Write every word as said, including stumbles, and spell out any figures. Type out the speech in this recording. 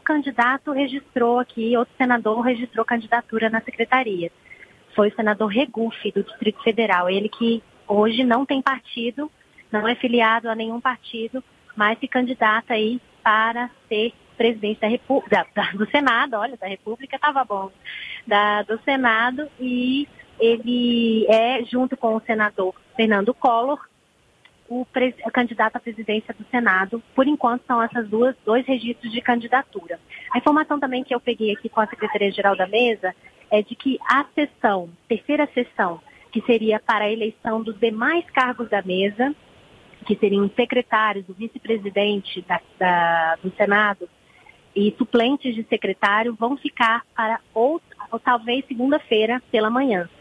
candidato registrou aqui, outro senador registrou candidatura na secretaria. Foi o senador Regufe, do Distrito Federal. Ele que hoje não tem partido, não é filiado a nenhum partido, mas se candidata aí para ser presidente da República, da, do Senado, olha, da República estava bom, da, do Senado, e ele é, junto com o senador Fernando Collor, o, pres, o candidato à presidência do Senado. Por enquanto são essas duas, dois registros de candidatura. A informação também que eu peguei aqui com a Secretaria-Geral da Mesa é de que a sessão, terceira sessão, que seria para a eleição dos demais cargos da mesa, que seriam os secretários, o vice-presidente da, da, do Senado e suplentes de secretário, vão ficar para ou, ou talvez segunda-feira pela manhã.